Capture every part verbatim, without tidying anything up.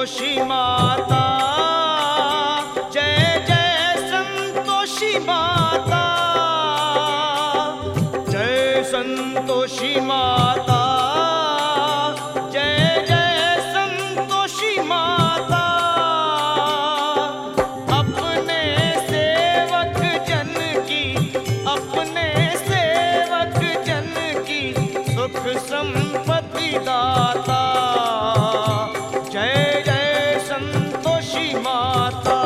संतोषी माता, जय जय संतोषी माता, जय संतोषी माता, जय जय संतोषी माता। अपने सेवक जन की, अपने सेवक जन की सुख संपत्ति दाता, जय जय संतोषी माता,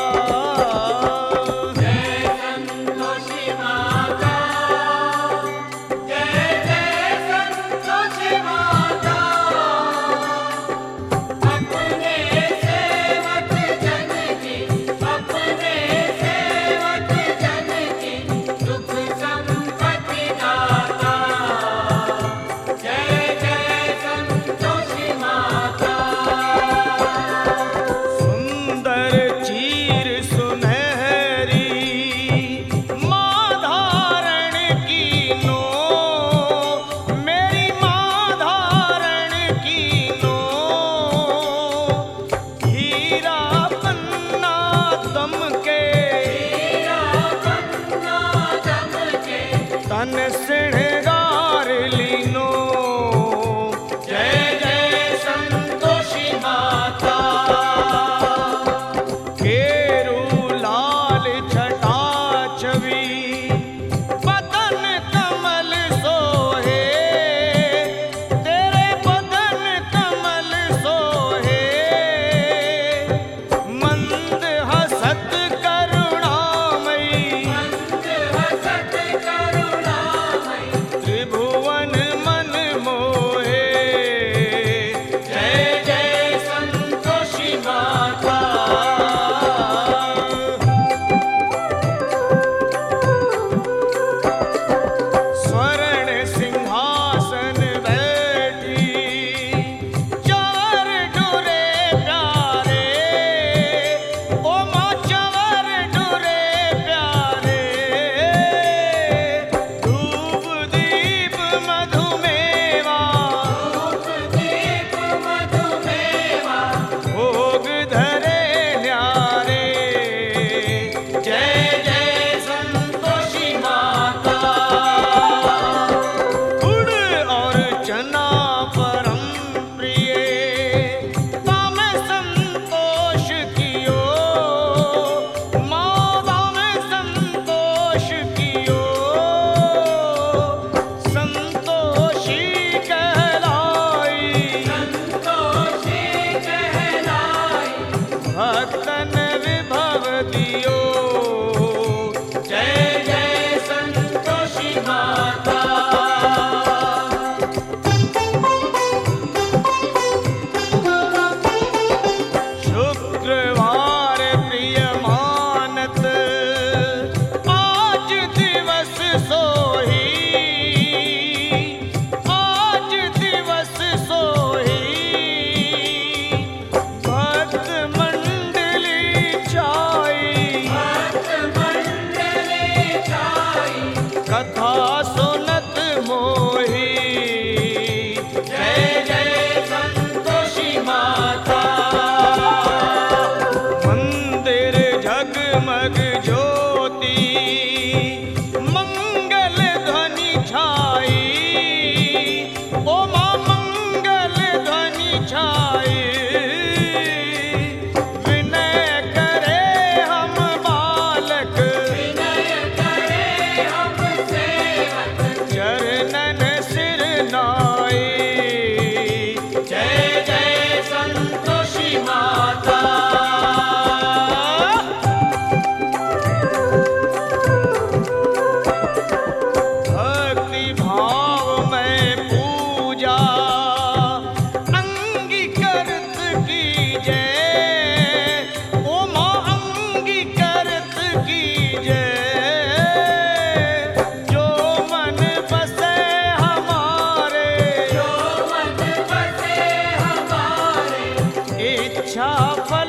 जय संतोषी माता, जय जय संतोषी माता। अपने सेवक जन की, अपने सेवक जन की सुख संपत्ति दाता, जय जय संतोषी माता। सुंदर चीर सुनहरी माँ धारण कीनो, मेरी माँ धारण कीनो। हीरा पन्ना दमके, हीरा पन्ना दमके, तन श्रृंगार लीनो, जय जय संतोषी माता। केरू लाल छटा छवि, बदन कमल सोहे, तेरे बदन कमल सोहे। मंद हसत करुणामयी, मंद हसत करुणामयी, त्रिभुवन मन मोहे, जय जय संतोषी माता। स्वर्ण सिंहासन बैठी, चार डोरे प्यारे, ओ माँ चार डोरे प्यारे। धूप दीप मधुमेवा, धूप दीप मधुमेवा, भोग धरे न्यारे, जय जय संतोषी माता। गुड़ और चना परम प्रिय, तामे संतोष कियो, माँ तामे संतोष कियो। संतोषी कहलाई, संतोषी कहलाई, भक्तन विभव दियो, जय जय संतोषी माता। शुक्रवार प्रिय मानत, आज दिवस सोही, आज दिवस सोही। भक्त मंडली छाई, भक्त मंडली छाई, कथा सुनत मोही, जय जय संतोषी माता। मंदिर जगमग ज्योति, मंगल ध्वनि छाई, ओ माँ मंगल ध्वनि छाई। विनय करे हम बालक, विनय करे हम सेवक, चरणन सिर नाई, जय जय संतोषी माता। भक्ति भाव में पूजा, अंगीकृत कीजय, ओ माँ अंगीकृत कीजय। जो मन बसे हमारे, जो मन बसे हमारे, इच्छा फल